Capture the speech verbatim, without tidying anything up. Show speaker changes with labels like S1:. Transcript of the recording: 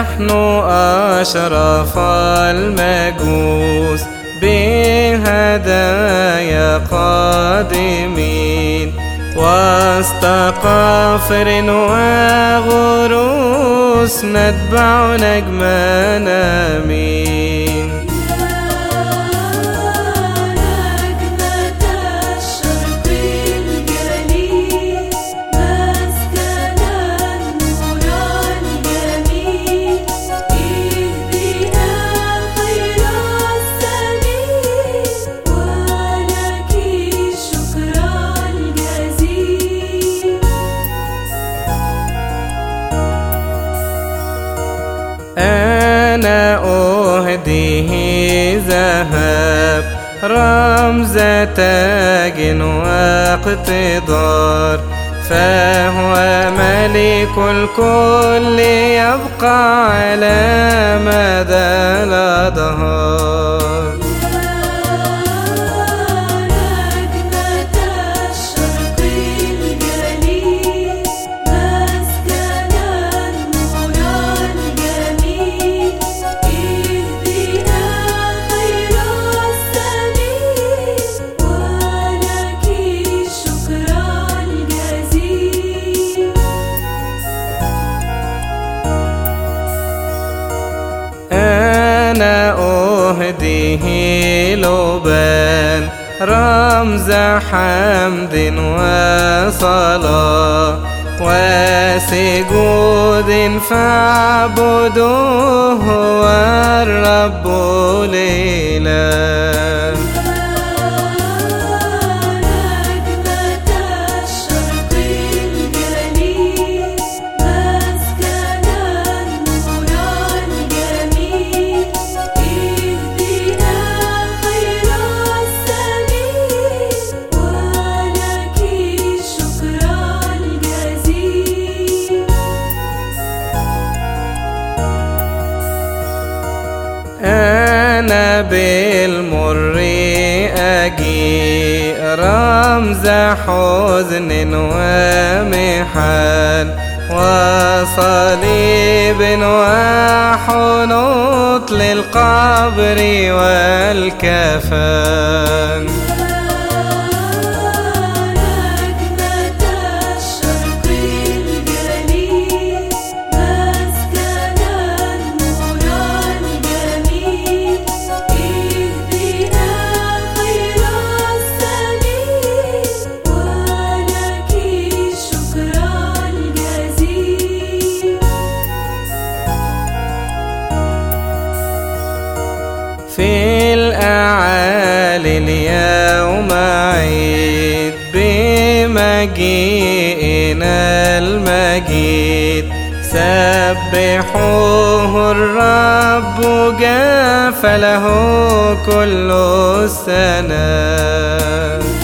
S1: نحن أشرف المجوس بهدايا قادمين، وسط قفر وغروس نتبع نجمنا مين. أنا أهديه ذهب رمز تاج واقتدار، فهو ملك الكل يبقى على مدى الأدهار. أنا أهديه لبان رمز حمد وصلاة وسجود، فاعبدوه هو الرب الإله. أنا بالمر أجيء رمز حزن ومحن وصليب وحنوط للقبر والكفن. في الأعالي اليوم عيد بمجيئنا المجيد، سبحوه الرب جاف له كل السنة.